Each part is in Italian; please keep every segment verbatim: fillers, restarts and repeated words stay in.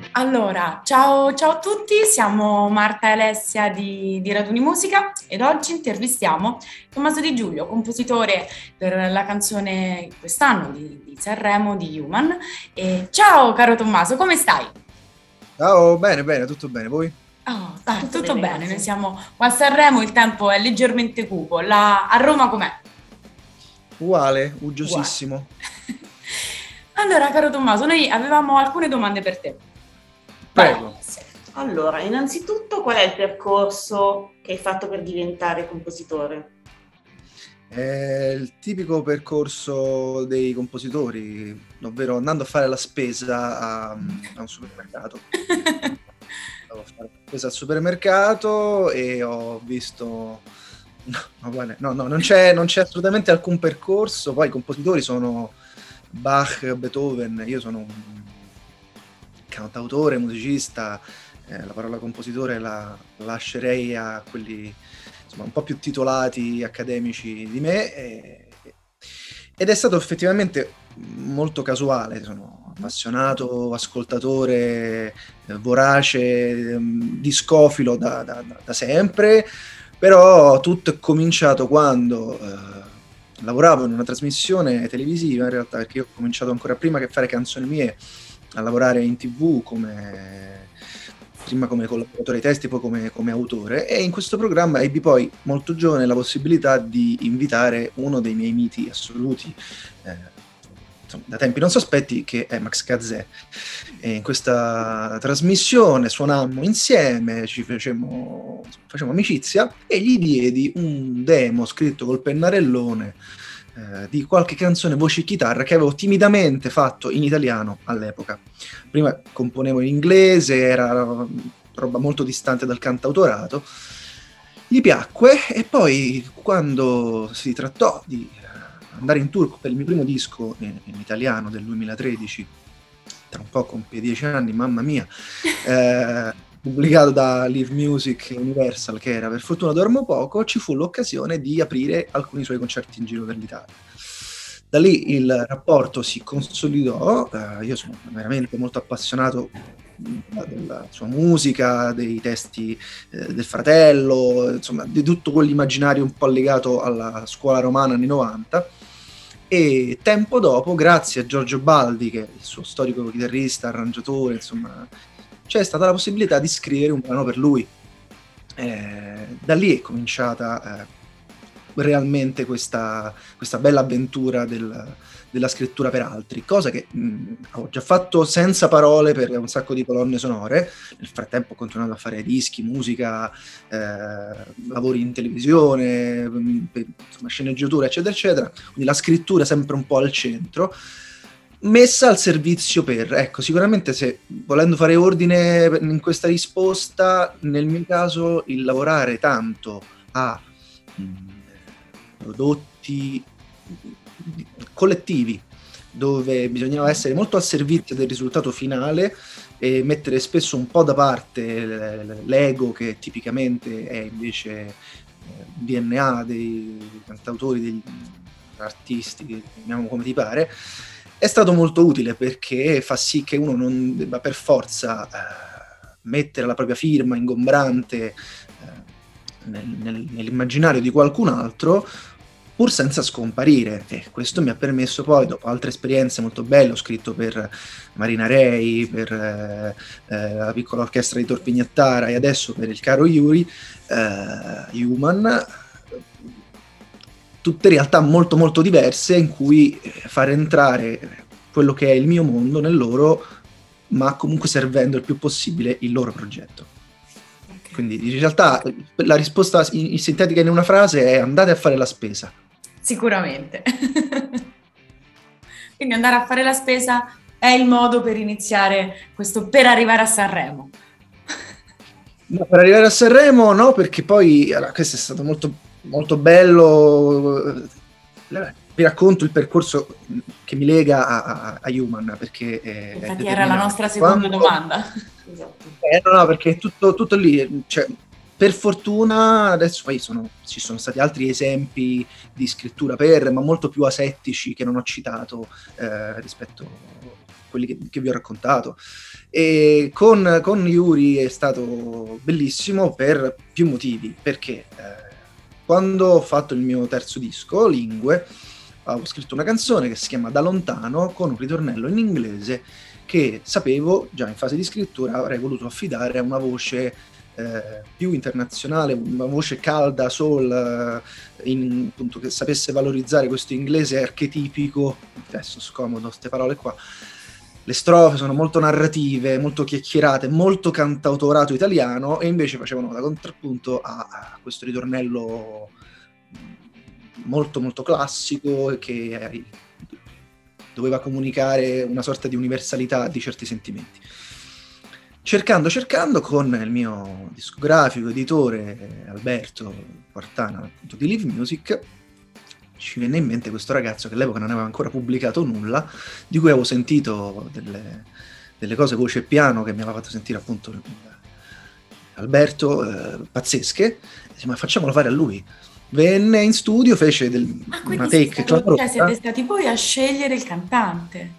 Allora, ciao, ciao a tutti, siamo Marta e Alessia di, di Raduni Musica ed oggi intervistiamo Tommaso Di Giulio, compositore per la canzone quest'anno di, di Sanremo di Human. E ciao caro Tommaso, come stai? Ciao, bene, bene, tutto bene, voi? Oh, ah, Tutto tutto bene, bene, noi grazie. siamo qua a Sanremo, il tempo è leggermente cupo. La- a Roma com'è? Uguale, Uguale. uggiosissimo. Allora, caro Tommaso, noi avevamo alcune domande per te. Vai. Prego. Allora, innanzitutto, qual è il percorso che hai fatto per diventare compositore? È il tipico percorso dei compositori, ovvero andando a fare la spesa a, a un supermercato. Andavo a fare la spesa al supermercato e ho visto... No, no, guarda, no, no, non c'è, non c'è assolutamente alcun percorso. Poi i compositori sono Bach, Beethoven, io sono un cantautore, musicista. Eh, la parola compositore la lascerei a quelli insomma un po' più titolati accademici di me e- ed è stato effettivamente molto casuale. Sono appassionato, ascoltatore, eh, vorace, ehm, discofilo da, da- da- da sempre, però tutto è cominciato quando eh, lavoravo in una trasmissione televisiva, in realtà, perché io ho cominciato ancora prima che fare canzoni mie a lavorare in tivù come prima come collaboratore ai testi, poi come, come autore, e in questo programma ebbi poi molto giovane la possibilità di invitare uno dei miei miti assoluti, eh, insomma, da tempi non sospetti, che è Max Gazzè. E in questa trasmissione suonammo insieme, ci facemmo, facemmo amicizia e gli diedi un demo scritto col pennarellone eh, di qualche canzone voce e chitarra che avevo timidamente fatto in italiano all'epoca. Prima componevo in inglese, era roba molto distante dal cantautorato. Gli piacque e poi quando si trattò di andare in tour per il mio primo disco in, in italiano del duemilatredici, tra un po' compie dieci anni, mamma mia, eh, pubblicato da Live Music Universal, che era Per fortuna dormo poco, ci fu l'occasione di aprire alcuni suoi concerti in giro per l'Italia. Da lì il rapporto si consolidò, eh, io sono veramente molto appassionato della sua musica, dei testi eh, del fratello, insomma di tutto quell'immaginario un po' legato alla scuola romana anni novanta. E tempo dopo, grazie a Giorgio Baldi, che è il suo storico chitarrista, arrangiatore, insomma, c'è stata la possibilità di scrivere un brano per lui. Eh, da lì è cominciata eh, realmente questa, questa bella avventura del, della scrittura per altri, cosa che mh, ho già fatto senza parole per un sacco di colonne sonore. Nel frattempo ho continuato a fare dischi, musica, eh, lavori in televisione, mh, per, insomma, sceneggiatura, eccetera, eccetera. Quindi la scrittura sempre un po' al centro, messa al servizio per, ecco, sicuramente se volendo fare ordine in questa risposta, nel mio caso il lavorare tanto a mh, prodotti collettivi dove bisognava essere molto al servizio del risultato finale e mettere spesso un po' da parte l'ego, che tipicamente è invece D N A dei cantautori, degli artisti, chiamiamo come ti pare, è stato molto utile perché fa sì che uno non debba per forza eh, mettere la propria firma ingombrante eh, nel, nel, nell'immaginario di qualcun altro, pur senza scomparire. E questo mi ha permesso poi, dopo altre esperienze molto belle, ho scritto per Marina Rei, per eh, eh, la piccola orchestra di Torpignattara e adesso per il caro Yuri, eh, Human, tutte realtà molto molto diverse in cui far entrare quello che è il mio mondo nel loro, ma comunque servendo il più possibile il loro progetto. Okay. Quindi in realtà la risposta in, in sintetica in una frase è: andate a fare la spesa. Sicuramente. Quindi andare a fare la spesa è il modo per iniziare questo, per arrivare a Sanremo. No, per arrivare a Sanremo no, perché poi allora, questo è stato molto, molto bello. Vi racconto il percorso che mi lega a, a, a Human, perché è, infatti è era la nostra seconda Quando... domanda. Esatto. Eh, no, no, perché è tutto, tutto lì, cioè, per fortuna adesso poi sono, ci sono stati altri esempi di scrittura per, ma molto più asettici, che non ho citato eh, rispetto a quelli che, che vi ho raccontato. E con, con Yuri è stato bellissimo per più motivi, perché eh, quando ho fatto il mio terzo disco, Lingue, ho scritto una canzone che si chiama Da lontano, con un ritornello in inglese che sapevo già in fase di scrittura avrei voluto affidare a una voce eh, più internazionale, una voce calda, soul, eh, in, appunto, che sapesse valorizzare questo inglese archetipico. Adesso scomodo queste parole qua. Le strofe sono molto narrative, molto chiacchierate, molto cantautorato italiano, e invece facevano da contrappunto a, a questo ritornello molto molto classico che doveva comunicare una sorta di universalità di certi sentimenti. Cercando, cercando, con il mio discografico, editore Alberto Quartana, appunto di Live Music, ci venne in mente questo ragazzo che all'epoca non aveva ancora pubblicato nulla, di cui avevo sentito delle, delle cose voce e piano che mi aveva fatto sentire appunto Alberto, eh, pazzesche, e ma facciamolo fare a lui. Venne in studio, fece del, ah, una take clamorosa. Cioè, siete stati voi a scegliere il cantante?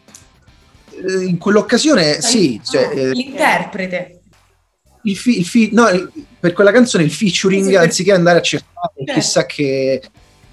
In quell'occasione sì. Cioè, ah, l'interprete. Il fi, il fi, no, per quella canzone il featuring, sì, per... anziché andare a cercare certo. chissà che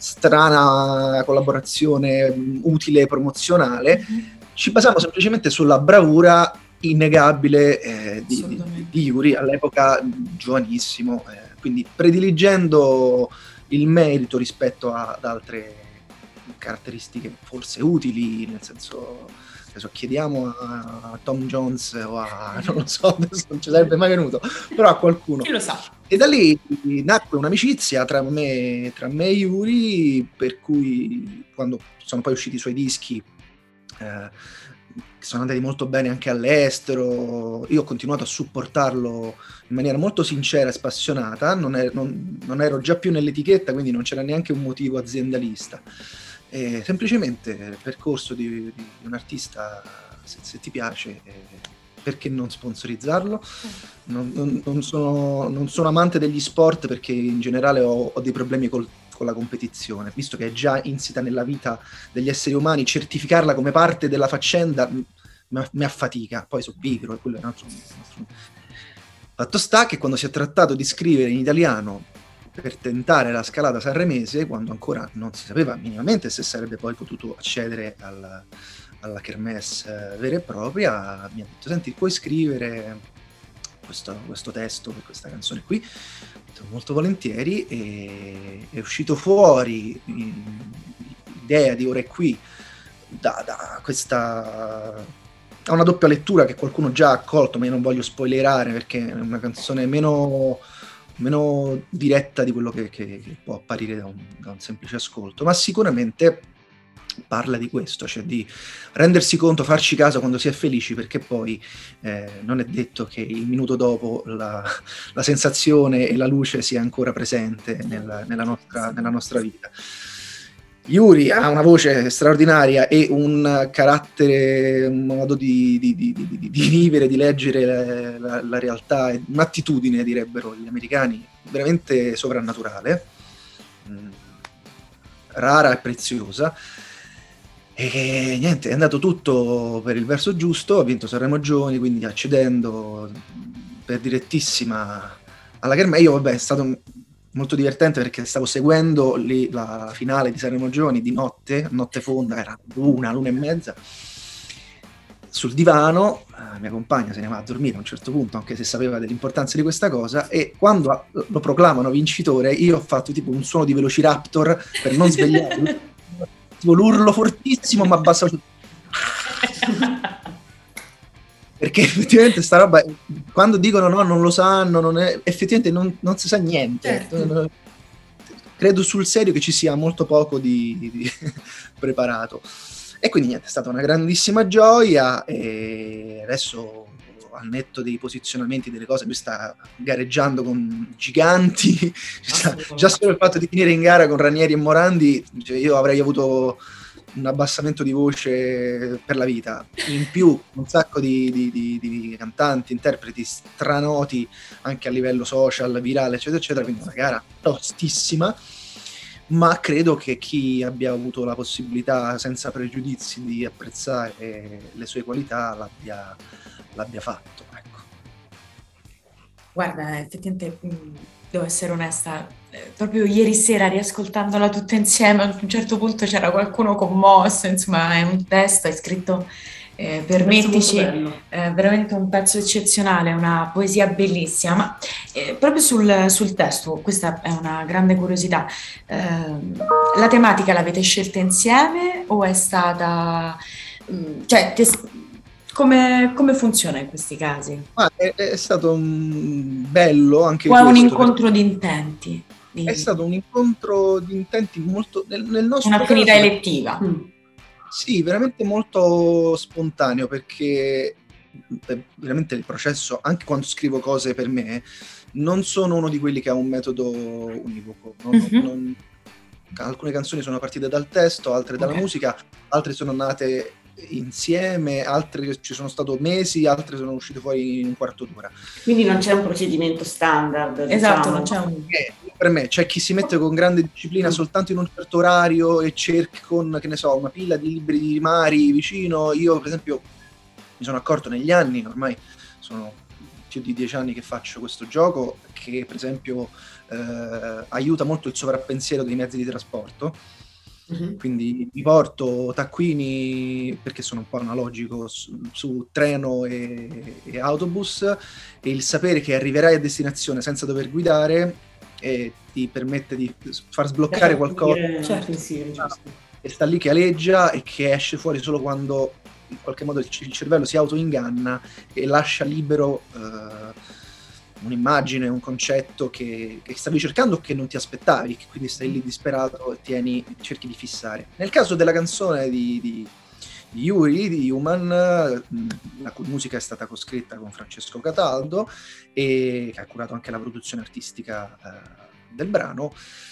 strana collaborazione utile promozionale, mm-hmm. ci basavamo semplicemente sulla bravura innegabile eh, di, di, di Yuri, all'epoca giovanissimo, eh, quindi prediligendo il merito rispetto a, ad altre caratteristiche forse utili, nel senso, adesso chiediamo a, a Tom Jones o a, non lo so, adesso non ci sarebbe mai venuto, però a qualcuno. Chi lo sa. E da lì nacque un'amicizia tra me, tra me e Yuri, per cui quando sono poi usciti i suoi dischi, eh, che sono andati molto bene anche all'estero, io ho continuato a supportarlo in maniera molto sincera e spassionata, non, è, non, non ero già più nell'etichetta, quindi non c'era neanche un motivo aziendalista. E semplicemente il percorso di, di un artista, se, se ti piace, eh, perché non sponsorizzarlo? Non, non, non, sono, non sono amante degli sport, perché in generale ho, ho dei problemi col, con la competizione, visto che è già insita nella vita degli esseri umani, certificarla come parte della faccenda mi affatica, poi sono pigro e quello è un altro, un altro. Fatto sta che quando si è trattato di scrivere in italiano per tentare la scalata sanremese, quando ancora non si sapeva minimamente se sarebbe poi potuto accedere alla, alla kermesse vera e propria, mi ha detto: senti, puoi scrivere questo, questo testo per questa canzone qui? Molto volentieri, e è uscito fuori l'idea di Ora è qui da, da questa ha una doppia lettura che qualcuno già ha accolto, ma io non voglio spoilerare perché è una canzone meno meno diretta di quello che, che, che può apparire da un, da un semplice ascolto, ma sicuramente parla di questo, cioè di rendersi conto, farci caso quando si è felici, perché poi eh, non è detto che il minuto dopo la, la sensazione e la luce sia ancora presente nella, nella, nostra, nella nostra vita. Yuri ha una voce straordinaria e un carattere, un modo di, di, di, di, di vivere, di leggere la, la realtà, un'attitudine, direbbero gli americani, veramente sovrannaturale, mh, rara e preziosa. E niente, è andato tutto per il verso giusto, ha vinto Sanremo Giovani, quindi accedendo per direttissima alla kermesse. Io, vabbè, è stato un, molto divertente perché stavo seguendo lì la, la finale di Sanremo Giovani di notte, notte fonda, era l'una, l'una e mezza, sul divano, la mia compagna se ne va a dormire a un certo punto, anche se sapeva dell'importanza di questa cosa, e quando lo proclamano vincitore io ho fatto tipo un suono di Velociraptor per non svegliarlo, tipo l'urlo fortissimo, ma abbassato perché effettivamente sta roba, quando dicono no, non lo sanno, non è, effettivamente non, non si sa niente. Certo. Credo sul serio che ci sia molto poco di, di preparato. E quindi niente, è stata una grandissima gioia, e adesso al netto dei posizionamenti delle cose, lui sta gareggiando con giganti, già, già solo il fatto di finire in gara con Ranieri e Morandi, cioè io avrei avuto un abbassamento di voce per la vita. In più un sacco di, di, di, di cantanti, interpreti stranoti anche a livello social, virale, eccetera, eccetera, quindi una gara tostissima, ma credo che chi abbia avuto la possibilità senza pregiudizi di apprezzare le sue qualità l'abbia, l'abbia fatto, ecco. Guarda, effettivamente devo essere onesta, eh, proprio ieri sera riascoltandola tutta insieme, a un certo punto c'era qualcuno commosso, insomma è un testo, è scritto, eh, permettici, eh, veramente un pezzo eccezionale, una poesia bellissima, ma eh, proprio sul, sul testo, questa è una grande curiosità, eh, la tematica l'avete scelta insieme o è stata, mh, cioè, ti è- come, come funziona in questi casi? Ma è, è stato un bello anche O è un questo, incontro di intenti? Di... è stato un incontro di intenti molto, nel, nel nostro Un'affinità caso, elettiva. Mm. sì, veramente molto spontaneo, perché eh, veramente il processo, anche quando scrivo cose per me, non sono uno di quelli che ha un metodo univoco. Non- Mhm. non- alcune canzoni sono partite dal testo, altre dalla Ok. musica, altre sono nate insieme, altre ci sono stato mesi, altre sono uscite fuori in un quarto d'ora. Quindi non c'è un procedimento standard, Esatto, diciamo. non c'è un... Eh, per me c'è chi si mette con grande disciplina Mm. soltanto in un certo orario e cerca con, che ne so, una pila di libri di Mari vicino. Io, per esempio, mi sono accorto negli anni, ormai sono più di dieci anni che faccio questo gioco, che per esempio eh, aiuta molto il sovrappensiero dei mezzi di trasporto. Mhm. Quindi mi porto taccuini, perché sono un po' analogico, su, su treno e, e autobus, e il sapere che arriverai a destinazione senza dover guidare e ti permette di far sbloccare qualcosa Certo. Pensieri, giusto. che sta lì che aleggia e che esce fuori solo quando in qualche modo il, il cervello si autoinganna e lascia libero eh, un'immagine, un concetto che, che stavi cercando o che non ti aspettavi, che quindi stai lì disperato e tieni, cerchi di fissare. Nel caso della canzone di, di, di Yuri, di Human, la cui musica è stata coscritta con Francesco Cataldo e che ha curato anche la produzione artistica eh, del brano,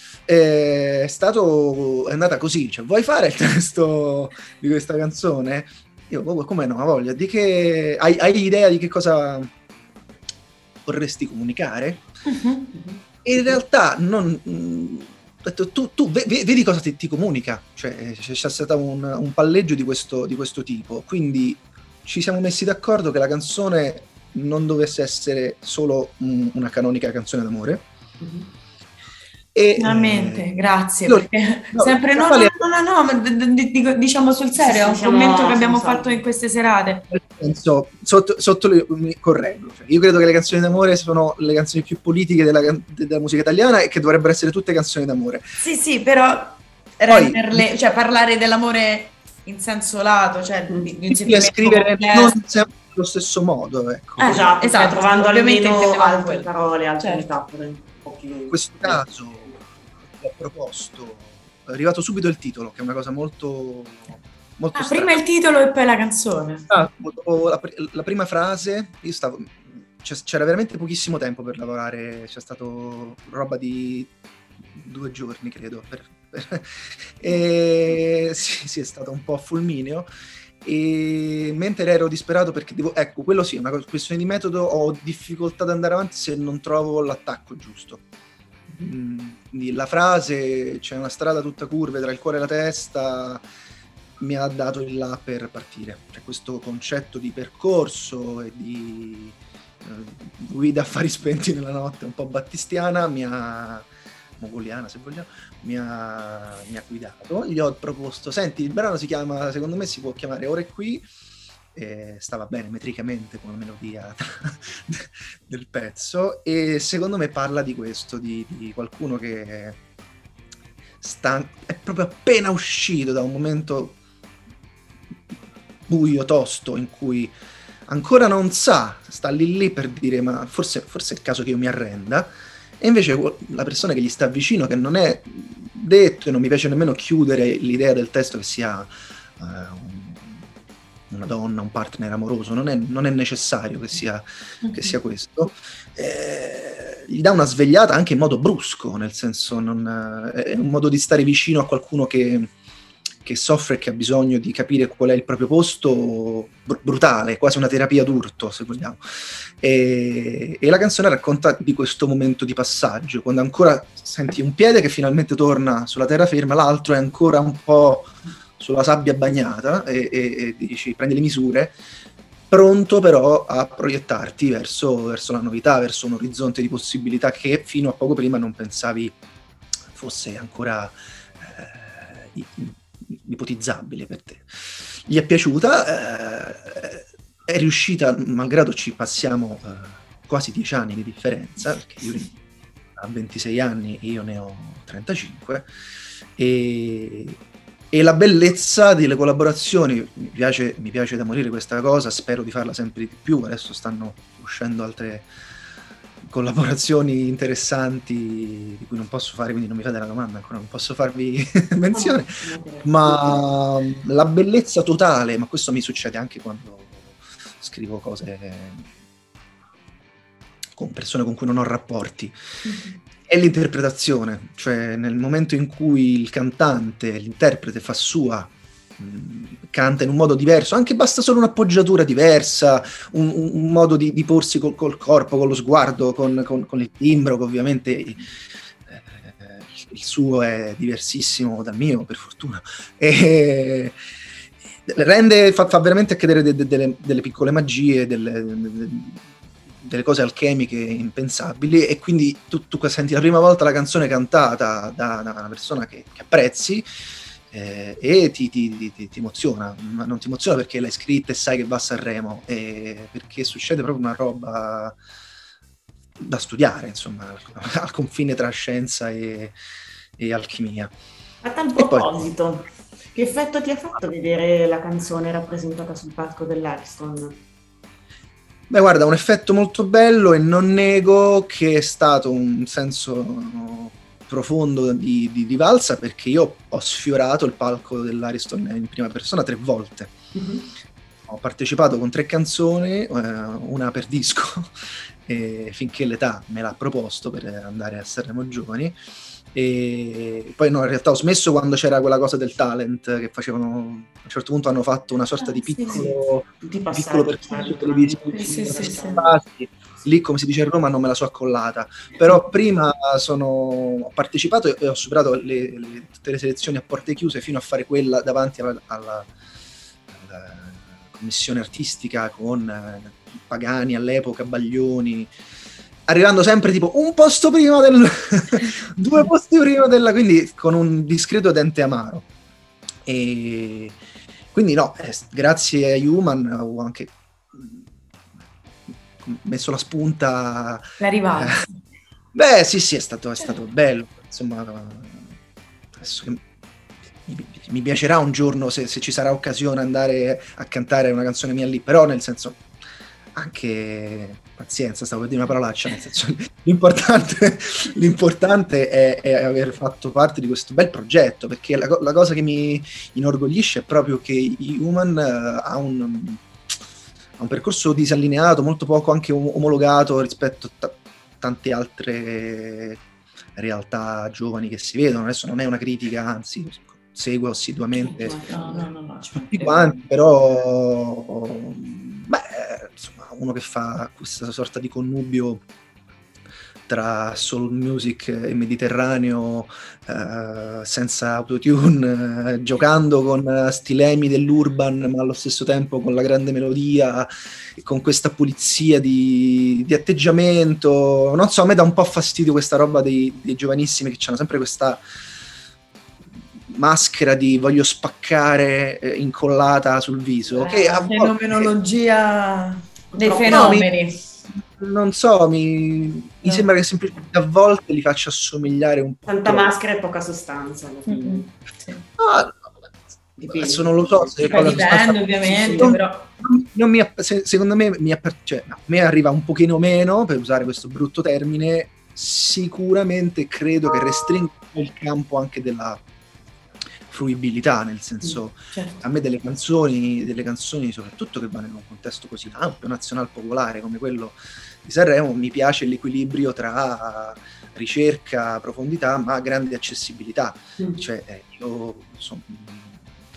è stato è andata così, cioè vuoi fare il testo di questa canzone? Io, oh, come no, voglia, di che hai, hai idea di che cosa vorresti comunicare? Mhm. E in realtà non mh, ho detto, tu, tu ve- ve- vedi cosa ti, ti comunica, cioè c'è, c'è stato un, un palleggio di questo, di questo tipo, quindi ci siamo messi d'accordo che la canzone non dovesse essere solo un- una canonica canzone d'amore. Mhm. E, Finalmente, eh, grazie, io- perché no, sempre no, no, quale- no, no, no, ma d- d- dico- diciamo sul serio, Sì, è sì, un siamo- commento che siamo abbiamo salvi. fatto in queste serate. nel senso, sotto, sotto le- mi correggo, cioè, io credo che le canzoni d'amore sono le canzoni più politiche della, can- della musica italiana e che dovrebbero essere tutte canzoni d'amore. Sì, sì, però renderle, cioè parlare dell'amore in senso lato, cioè di, di un Difficile sentimento scrivere complesso. non sempre allo stesso modo, ecco. Eh, Esatto, esatto, cioè, trovando ovviamente almeno intendevamo altre quello. parole, altre Certo. metafore un po' più... In questo caso ho proposto, è arrivato subito il titolo, che è una cosa molto, molto Ah, strana. prima il titolo e poi la canzone. Ah, dopo la, pr- la prima frase, io stavo, c'è- c'era veramente pochissimo tempo per lavorare, c'è stato roba di due giorni, credo, per- per- e sì, sì, è stato un po' fulmineo. E mentre ero disperato perché devo, ecco, quello sì, è una questione di metodo, ho difficoltà ad andare avanti se non trovo l'attacco giusto. Mm, quindi la frase, c'è una strada tutta curve tra il cuore e la testa, mi ha dato il là per partire. C'è questo concetto di percorso e di eh, guida a fari spenti nella notte, un po' battistiana, mi ha mongoliana se vogliamo, mi ha, mi ha guidato. Gli ho proposto, senti, il brano si chiama, secondo me si può chiamare Ore qui, e stava bene metricamente come melodia del pezzo, e secondo me parla di questo, di, di qualcuno che sta, è proprio appena uscito da un momento buio, tosto, in cui ancora non sa, sta lì lì per dire ma forse, forse è il caso che io mi arrenda, e invece la persona che gli sta vicino, che non è detto, e non mi piace nemmeno chiudere l'idea del testo che sia uh, un, una donna, un partner amoroso, non è, non è necessario che sia, che sia questo, eh, gli dà una svegliata anche in modo brusco, nel senso non, è un modo di stare vicino a qualcuno che che soffre e che ha bisogno di capire qual è il proprio posto, br- brutale, quasi una terapia d'urto, se vogliamo. E, e la canzone racconta di questo momento di passaggio, quando ancora senti un piede che finalmente torna sulla terraferma, l'altro è ancora un po' sulla sabbia bagnata, e, e, e dici, prendi le misure, pronto però a proiettarti verso, verso la novità, verso un orizzonte di possibilità che fino a poco prima non pensavi fosse ancora eh, ipotizzabile per te. Gli è piaciuta, eh, è riuscita, malgrado ci passiamo eh, quasi dieci anni di differenza, perché io ha ventisei anni e io ne ho trentacinque, e, e la bellezza delle collaborazioni, mi piace, mi piace da morire questa cosa, spero di farla sempre di più, adesso stanno uscendo altre collaborazioni interessanti di cui non posso fare, quindi non mi fate la domanda ancora, non posso farvi menzione, ma la bellezza totale, ma questo mi succede anche quando scrivo cose con persone con cui non ho rapporti, mm-hmm. è l'interpretazione, cioè nel momento in cui il cantante, l'interprete fa sua, canta in un modo diverso, anche basta solo un'appoggiatura diversa, un, un modo di, di porsi col, col corpo, con lo sguardo, con, con, con il timbro, che ovviamente eh, il suo è diversissimo dal mio, per fortuna, e rende, fa, fa veramente accadere de, de, delle, delle piccole magie, delle, de, delle cose alchemiche impensabili, e quindi tu, tu senti la prima volta la canzone cantata da, da una persona che, che apprezzi, Eh, e ti, ti, ti, ti emoziona, ma non ti emoziona perché l'hai scritta e sai che va a Sanremo, eh, perché succede proprio una roba da studiare, insomma, al confine tra scienza e, e alchimia. A tal proposito, poi, che effetto ti ha fatto vedere la canzone rappresentata sul palco dell'Ariston? Beh, guarda, un effetto molto bello, e non nego che è stato un senso profondo di, di, di valsa, perché io ho sfiorato il palco dell'Ariston in prima persona tre volte. Mm-hmm. Ho partecipato con tre canzoni, eh, una per disco, e finché l'età me l'ha proposto per andare a Sanremo Giovani, e poi no, in realtà ho smesso quando c'era quella cosa del talent, che facevano, a un certo punto hanno fatto una sorta ah, di piccolo, sì, sì. piccolo percorso televisivo, sì, sì, sì, sì. Lì, come si dice a Roma, non me la so accollata, però prima sono, ho partecipato e ho superato le, le, tutte le selezioni a porte chiuse fino a fare quella davanti alla, alla, alla commissione artistica con eh, Pagani all'epoca, Baglioni, arrivando sempre tipo un posto prima del due posti prima della, quindi con un discreto dente amaro. E quindi no, eh, grazie a Human ho anche messo la spunta, la rivalsa. Eh, beh sì sì, è stato, è stato bello, insomma, adesso che mi, mi piacerà un giorno, se, se ci sarà occasione, andare a cantare una canzone mia lì, però nel senso, anche pazienza, stavo per dire una parolaccia, nel senso, l'importante, l'importante è, è aver fatto parte di questo bel progetto, perché la, la cosa che mi inorgoglisce è proprio che Human uh, ha un ha un percorso disallineato, molto poco anche omologato rispetto a t- tante altre realtà giovani che si vedono. Adesso non è una critica, anzi seguo assiduamente no, no, no, no, tutti quanti, però beh, insomma, uno che fa questa sorta di connubio tra soul music e mediterraneo, eh, senza autotune, eh, giocando con stilemi dell'urban, ma allo stesso tempo con la grande melodia e con questa pulizia di, di atteggiamento. Non so, a me dà un po' fastidio questa roba dei, dei giovanissimi che hanno sempre questa maschera di voglio spaccare eh, incollata sul viso. Eh, che la fenomenologia che... dei fenomeni. Non so, mi, mi no. sembra che semplicemente a volte li faccia assomigliare un po'. Tanta maschera e poca sostanza. Mm-hmm. Sì. No, adesso non lo so se poi dipende ovviamente, non, però non mi, secondo me mi, cioè, no, mi arriva un pochino meno, per usare questo brutto termine. Sicuramente credo che restringa il campo anche della fruibilità, nel senso, certo. A me delle canzoni, delle canzoni soprattutto che vanno in un contesto così ampio, nazional popolare come quello di Sanremo, mi piace l'equilibrio tra ricerca, profondità, ma grande accessibilità. Mm. Cioè, eh, io sono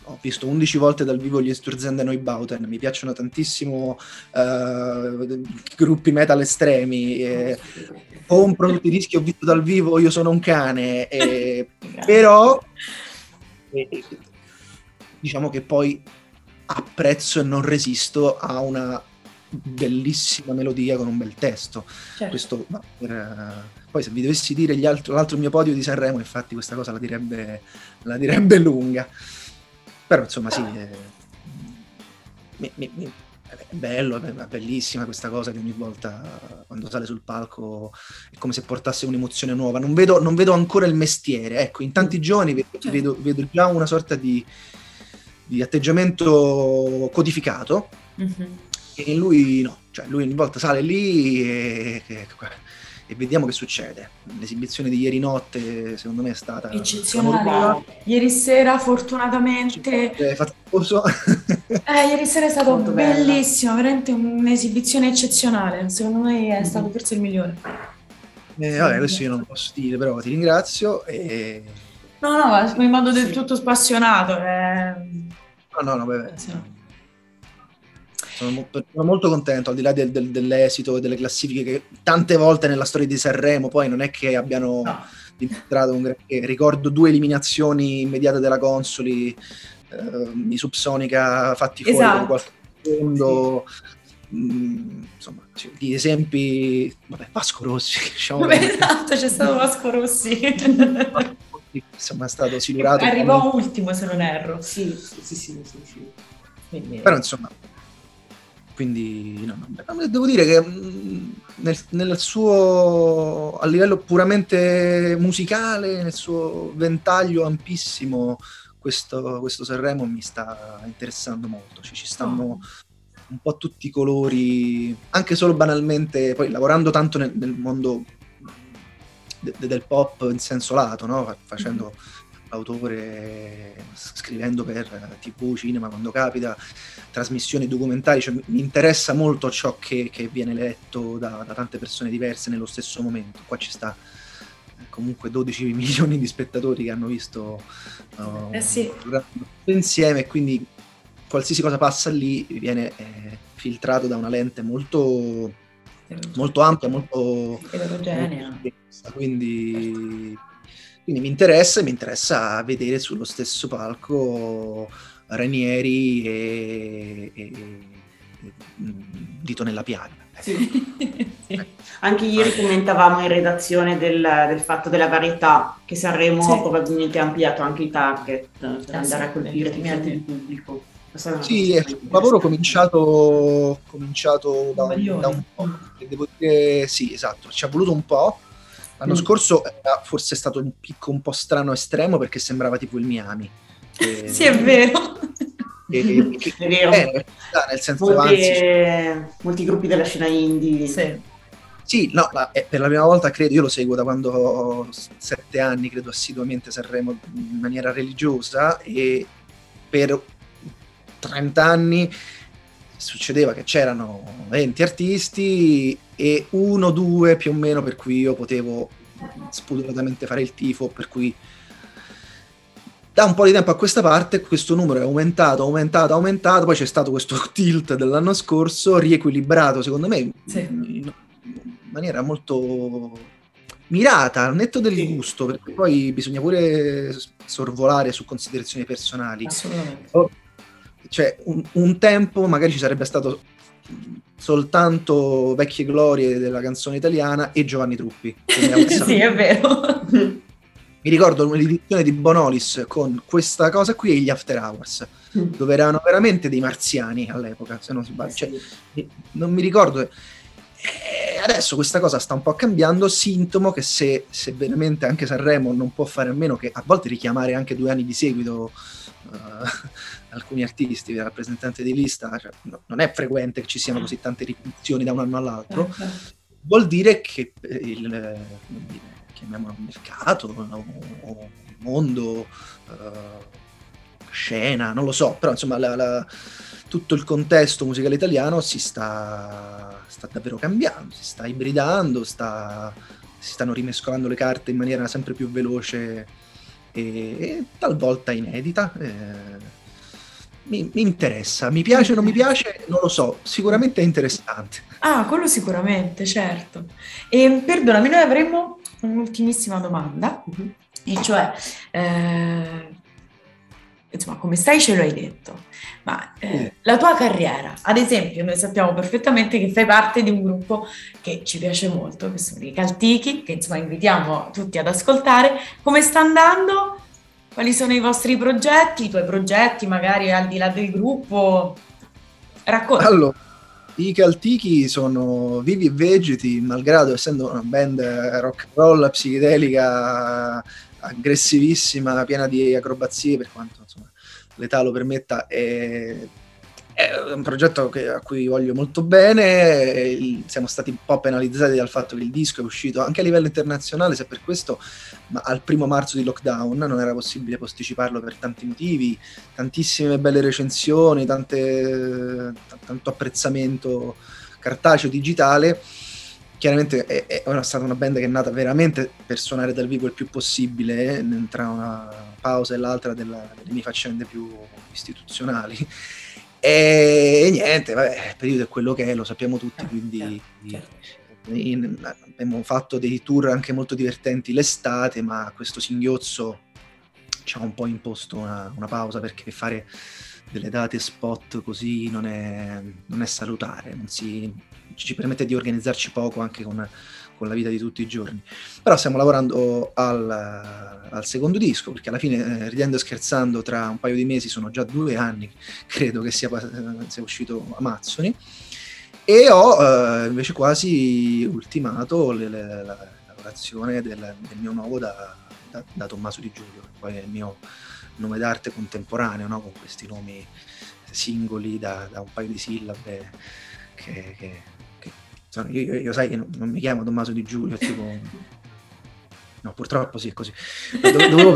ho visto undici volte dal vivo gli Sturzen Neubauten, mi piacciono tantissimo uh, gruppi metal estremi, eh, compro tutti i dischi, ho visto dal vivo Io sono un cane, eh, però eh, diciamo che poi apprezzo e non resisto a una bellissima melodia con un bel testo. Certo. Questo, no, per, uh, poi se vi dovessi dire gli altro, l'altro mio podio di Sanremo, infatti questa cosa la direbbe, la direbbe lunga, però insomma sì, eh, mi, mi, mi, è bello, è bellissima questa cosa che ogni volta quando sale sul palco è come se portasse un'emozione nuova. Non vedo, non vedo ancora il mestiere, ecco, in tanti giovani vedo, vedo, vedo già una sorta di, di atteggiamento codificato, mm-hmm. E lui no, cioè lui ogni volta sale lì e, e, e vediamo che succede. L'esibizione di ieri notte secondo me è stata eccezionale. Ieri sera fortunatamente è faticoso. eh, ieri sera è stato molto bellissimo, bella. Veramente un'esibizione eccezionale, secondo me è stato forse il migliore. Eh, vabbè, questo io non posso dire, però ti ringrazio e... no no in modo del tutto spassionato eh... no no no beh, sì. Sono, mo- sono molto contento, al di là del, del, dell'esito e delle classifiche che tante volte nella storia di Sanremo poi non è che abbiano no. dimostrato un granché. Ricordo due eliminazioni immediate della Consoli, eh, i Subsonica fatti fuori esatto. con qualche secondo, sì. mm, insomma, di esempi, vabbè, Vasco Rossi. Diciamo vabbè, esatto, c'è stato Vasco Rossi. Insomma, è stato silurato. Arrivò come... ultimo, se non erro. Sì, sì, sì, sì, sì, sì. Quindi... Però insomma... Quindi no, no, devo dire che nel, nel suo, a livello puramente musicale, nel suo ventaglio ampissimo, questo, questo Sanremo mi sta interessando molto. Ci, ci stanno oh. un po' tutti i colori, anche solo banalmente, poi lavorando tanto nel, nel mondo de, de, del pop in senso lato, no? Facendo l'autore, scrivendo per tivù, cinema quando capita, trasmissioni, documentari, cioè mi interessa molto ciò che, che viene letto da, da tante persone diverse nello stesso momento. Qua ci sta comunque dodici milioni di spettatori che hanno visto uh, eh sì. insieme, quindi qualsiasi cosa passa lì viene eh, filtrato da una lente molto molto ampia, molto eterogenea, quindi Quindi mi interessa e mi interessa vedere sullo stesso palco Ranieri e, e, e Dito nella piaga. Sì. Sì. Anche ieri commentavamo in redazione del, del fatto della varietà, che Sanremo sì. probabilmente ha ampliato anche i target per eh andare sì, a colpire più fette di pubblico. Sì, è un lavoro cominciato, cominciato da, un, da un po'. E devo dire, sì, esatto, ci ha voluto un po'. L'anno mm. scorso era forse stato un picco un po' strano estremo perché sembrava tipo il Miami. E, sì, è vero. E, e, che, è vero. Eh, nel senso, Molte, anzi, molti gruppi della scena indie. Sì, sì no, la, eh, per la prima volta credo, io lo seguo da quando ho sette anni, credo assiduamente Sanremo in maniera religiosa, e per trenta anni succedeva che c'erano venti artisti e uno, due più o meno per cui io potevo spudoratamente fare il tifo, per cui da un po' di tempo a questa parte questo numero è aumentato, aumentato, aumentato, poi c'è stato questo tilt dell'anno scorso, riequilibrato secondo me sì. in maniera molto mirata, al netto del gusto, perché poi bisogna pure sorvolare su considerazioni personali. Assolutamente. Cioè, un, un tempo magari ci sarebbe stato soltanto vecchie glorie della canzone italiana e Giovanni Truppi. Sì, è vero. Mi ricordo un'edizione di Bonolis con questa cosa qui e gli After Hours, mm. dove erano veramente dei marziani all'epoca, se non sbaglio. Cioè, non mi ricordo. E adesso questa cosa sta un po' cambiando, sintomo che se, se veramente anche Sanremo non può fare a meno che a volte richiamare anche due anni di seguito uh, alcuni artisti, rappresentanti di lista, cioè, no, non è frequente che ci siano così tante ripetizioni da un anno all'altro, okay. Vuol dire che il, chiamiamolo mercato, o mondo, uh, scena, non lo so, però insomma la, la, tutto il contesto musicale italiano si sta, sta davvero cambiando, si sta ibridando, sta, si stanno rimescolando le carte in maniera sempre più veloce e, e talvolta inedita. Eh, mi, mi interessa, mi piace o non mi piace, non lo so, sicuramente è interessante. Ah, quello sicuramente, certo. E perdonami, noi avremmo un'ultimissima domanda, Mhm. e cioè, eh, insomma, come stai ce lo hai detto, ma eh, Sì. la tua carriera, ad esempio, noi sappiamo perfettamente che fai parte di un gruppo che ci piace molto, che sono i Caltichi, che insomma invitiamo tutti ad ascoltare. Come sta andando? Quali sono i vostri progetti, i tuoi progetti, magari al di là del gruppo? Racconta. Allora, i Caltichi sono vivi e vegeti, malgrado essendo una band rock and roll psichedelica aggressivissima, piena di acrobazie, per quanto insomma l'età lo permetta, è, è un progetto che, a cui voglio molto bene. Il, siamo stati un po' penalizzati dal fatto che il disco è uscito anche a livello internazionale, se per questo, ma al primo marzo di lockdown non era possibile posticiparlo per tanti motivi, tantissime belle recensioni, tante, t- tanto apprezzamento cartaceo, digitale. Chiaramente è, è una, stata una band che è nata veramente per suonare dal vivo il più possibile, eh, tra una pausa e l'altra della, delle mie faccende più istituzionali. E, e niente, vabbè, il periodo è quello che è, lo sappiamo tutti, quindi certo. in, abbiamo fatto dei tour anche molto divertenti l'estate, ma questo singhiozzo ci ha un po' imposto una, una pausa, perché fare delle date spot così non è, non è salutare, non si, ci permette di organizzarci poco anche con, con la vita di tutti i giorni. Però stiamo lavorando al, al secondo disco, perché alla fine, eh, ridendo e scherzando, tra un paio di mesi, sono già due anni, credo che sia, sia uscito Amazzoni, e ho eh, invece quasi ultimato le, le, la, la lavorazione del, del mio nuovo da, da, da Tommaso Di Giulio, che poi è il mio nome d'arte contemporaneo, no? Con questi nomi singoli da, da un paio di sillabe che, che, che sono, io, io, io sai che non, non mi chiamo Tommaso Di Giulio, tipo no, purtroppo sì, è così. Dovevo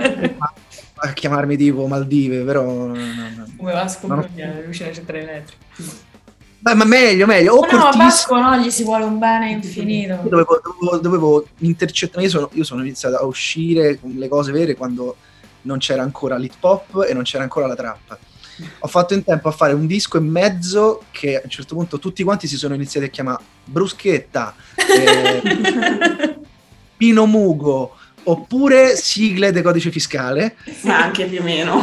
a chiamarmi tipo Maldive, però no, no, Come Vasco non ho... Brugnale, Luciana Centrale Elettrica. Beh, ma meglio, meglio. O Ma no, a Cortis... Vasco no, gli si vuole un bene infinito. Io dovevo, dovevo, dovevo intercettare. Io sono, io sono iniziato a uscire con le cose vere quando non c'era ancora l'hip hop e non c'era ancora la trap. Ho fatto in tempo a fare un disco e mezzo che a un certo punto tutti quanti si sono iniziati a chiamare Bruschetta, eh, Pino Mugo, oppure sigle del codice fiscale. Ma anche più o meno.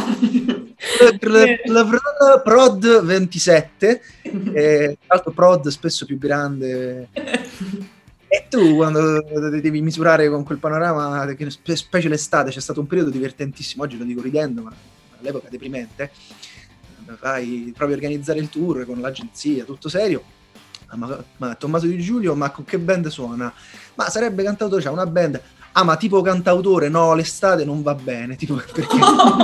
Prod ventisette, eh, tra l'altro Prod spesso più grande. E tu, quando devi misurare con quel panorama, specie l'estate, c'è stato un periodo divertentissimo, oggi lo dico ridendo, ma all'epoca deprimente, vai, provi a organizzare il tour con l'agenzia, tutto serio, ma, ma Tommaso Di Giulio, ma con che band suona? Ma sarebbe cantautore, c'ha una band, ah ma tipo cantautore, no, l'estate non va bene, tipo perché...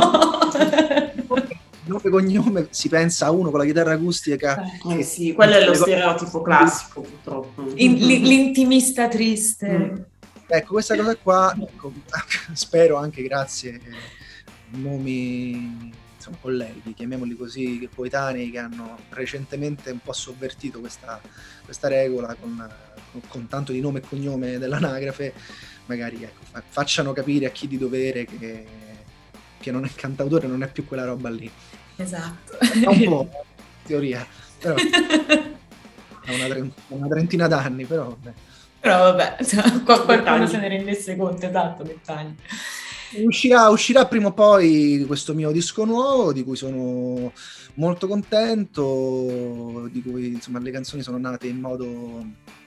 nome e cognome si pensa a uno con la chitarra acustica. Eh, che, sì, quello è lo stereotipo classico, purtroppo. In, l'intimista triste. Mm. Ecco, questa cosa qua, ecco, spero anche grazie a nomi, insomma, colleghi, chiamiamoli così, coetanei, che hanno recentemente un po' sovvertito questa, questa regola con, con tanto di nome e cognome dell'anagrafe, magari ecco, facciano capire a chi di dovere che, che non è cantautore, non è più quella roba lì. Esatto. È un po' in teoria, però è una, trent- una trentina d'anni, però vabbè. Però vabbè, insomma, qualcuno se ne rendesse conto, esatto, dettagli. Uscirà, uscirà prima o poi questo mio disco nuovo, di cui sono molto contento, di cui insomma le canzoni sono nate in modo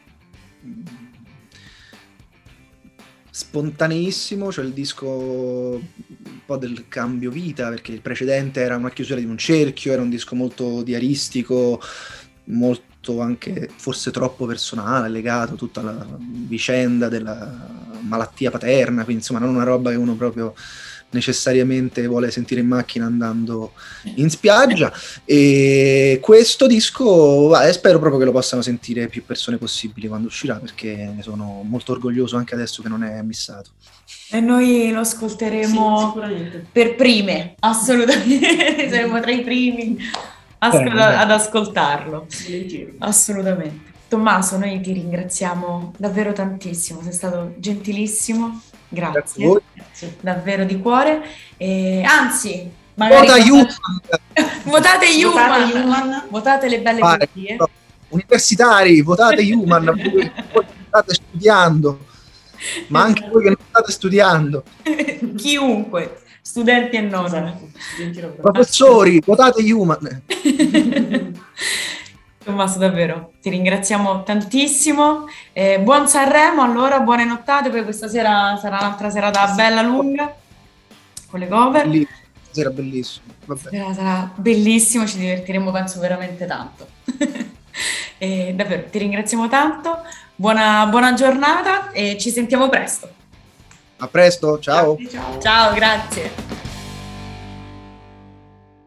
spontaneissimo, cioè il disco un po' del cambio vita, perché il precedente era una chiusura di un cerchio, era un disco molto diaristico, molto anche forse troppo personale, legato a tutta la vicenda della malattia paterna, quindi insomma non una roba che uno proprio necessariamente vuole sentire in macchina andando in spiaggia. E questo disco eh, spero proprio che lo possano sentire più persone possibili quando uscirà, perché ne sono molto orgoglioso anche adesso che non è missato. E noi lo ascolteremo sì, per prime, assolutamente, saremo tra i primi ascol- beh, beh. ad ascoltarlo, assolutamente. Tommaso, noi ti ringraziamo davvero tantissimo, sei stato gentilissimo, grazie, Grazie davvero di cuore, e, anzi, magari Vota quando... Votate Human. Votate Human. Votate le belle Fare, poesie. no. Universitari, votate Human, voi voi state studiando, ma anche voi che non state studiando. Chiunque, studenti e non. Esatto. Studenti e non. Professori, votate Human. Tommaso, davvero, ti ringraziamo tantissimo. Eh, buon Sanremo, allora, buone nottate, poi questa sera sarà un'altra serata bella lunga con le cover. Bellissimo. Sera bellissimo. Vabbè. Sarà, sarà bellissimo, ci divertiremo penso veramente tanto. E davvero, ti ringraziamo tanto, buona, buona giornata e ci sentiamo presto. A presto, ciao. Ciao. Ciao, grazie.